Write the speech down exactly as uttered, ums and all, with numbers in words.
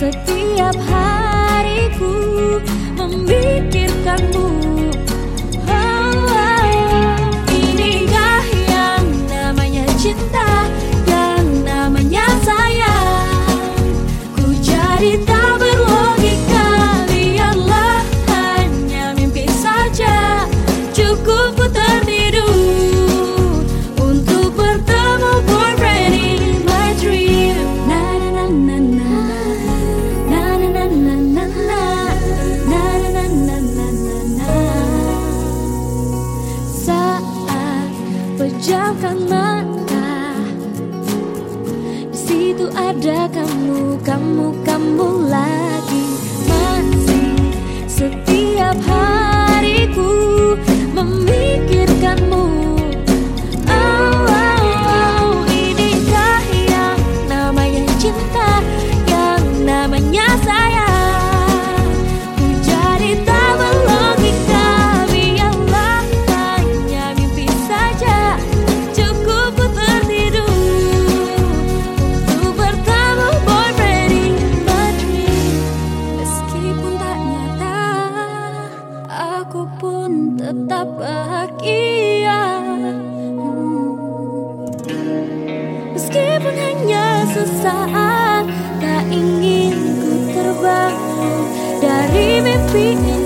Setiap hariku memikirkanmu. Oh, oh, inikah yang namanya cinta, yang namanya sayang. Ku jadi tak berlogika, biarlah hanya mimpi saja. Cukup ku tertidur untuk bertemu boyfriend in my dream. Na na na na na na na na na na na na na na na. Saat pejamkan mata, di situ ada kamu, kamu, kamu lagi. Masih setiap hariku memikirkanmu. Oh, oh, oh, inikah yang namanya cinta, yang namanya sayang. Ku jadi tak berlogika, biarlah hanya mimpi saja. Cukup ku tertidur untuk bertemu boyfriend in my dream. Meskipun tak nyata, aku pun tetap bahagia. Hmm. Meskipun hanya sesaat, tak ingin ku terbang dari mimpi ini.